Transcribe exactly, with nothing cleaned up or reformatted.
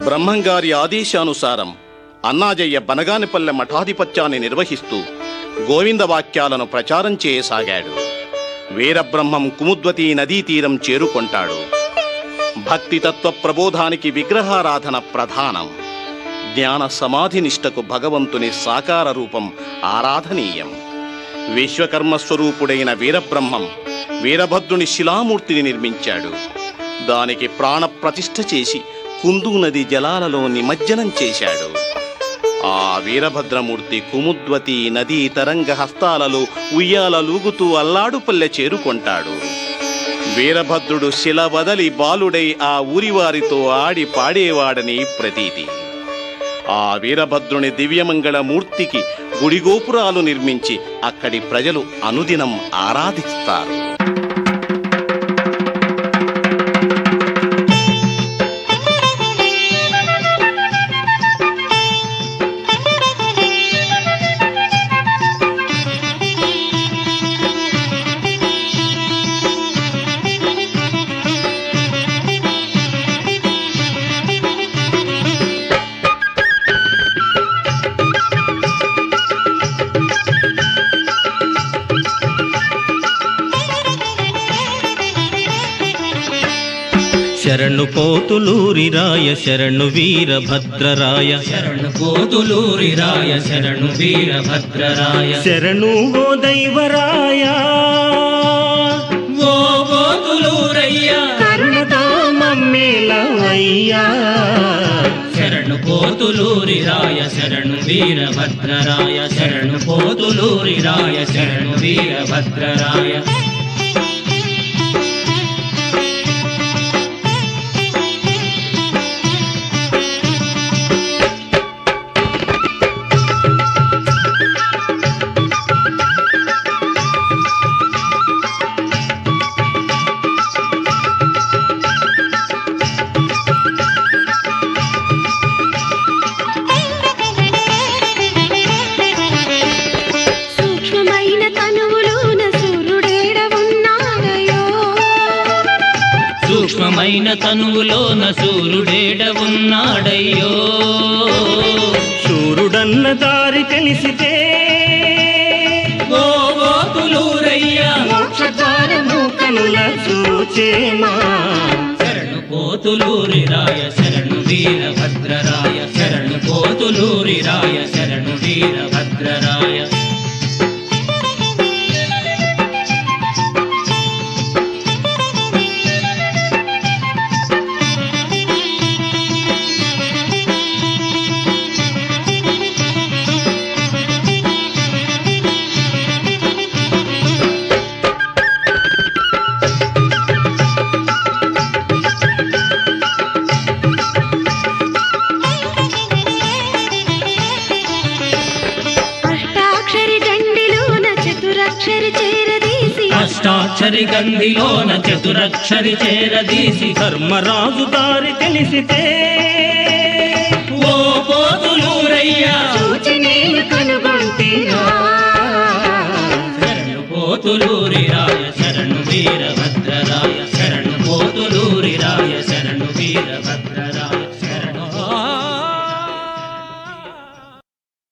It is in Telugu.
బ్రహ్మంగారి ఆదేశానుసారం అన్నాజయ్య బనగానిపల్లె మఠాధిపత్యాన్ని నిర్వహిస్తూ గోవింద వాక్యాలను ప్రచారం చేయసాగాడు. వీరబ్రహ్మం కుముద్వతీ నదీ తీరం చేరుకొంటాడు. భక్తి తత్వ ప్రబోధానికి విగ్రహారాధన ప్రధానం. జ్ఞాన సమాధి నిష్టకు భగవంతుని సాకార రూపం ఆరాధనీయం. విశ్వకర్మ స్వరూపుడైన వీరబ్రహ్మం వీరభద్రుని శిలామూర్తిని నిర్మించాడు. దానికి ప్రాణ ప్రతిష్ఠ చేసి కుందు నది జలాలలో నిమజ్జనం చేశాడు. ఆ వీరభద్రమూర్తి కుముద్వతి నదీ తరంగ హస్తాలలో ఉయ్యాలలూగుతూ అల్లాడుపల్లె చేరుకొంటాడు. వీరభద్రుడు శిల వదలి బాలుడై ఆ ఊరివారితో ఆడి పాడేవాడని ప్రతీతి. ఆ వీరభద్రుని దివ్యమంగళ మూర్తికి గుడిగోపురాలు నిర్మించి అక్కడి ప్రజలు అనుదినం ఆరాధిస్తారు. శరణు పోతులూరి రాయ శరణు వీరభద్రరాయ శరణు పోతులూరి రాయ శరణు వీరభద్రరాయ శరణు ఓ దైవరాయ ఓ పోతులూరయ్య కరుణతో మమ్మేలవయ్యా. శరణు పోతులూరి రాయ శరణు వీరభద్రరాయ శరణు పోతులూరి రాయ శరణు వీరభద్రరాయ సూక్ష్మమైన తనువులోన సూర్యుడేడ ఉన్నాడయ్యో. సూర్యుడన్న దారి తెలిసితే ఓ పోతులూరయ్య మోక్షద్వారము కనుల చూచేమా. శరణు పోతులూరి రాయ శరణు వీరభద్రరాయ శరణు పోతులూరి రాయ శరణు వీరభద్రరాయ అష్టాక్షరి గంధిలోన చతురక్షరి చేరదీసి ధర్మరాజు దారి తెలిసితే ఓ పోతులూరయ్యా కనుగొంటిరా. శరణు పోతులూరి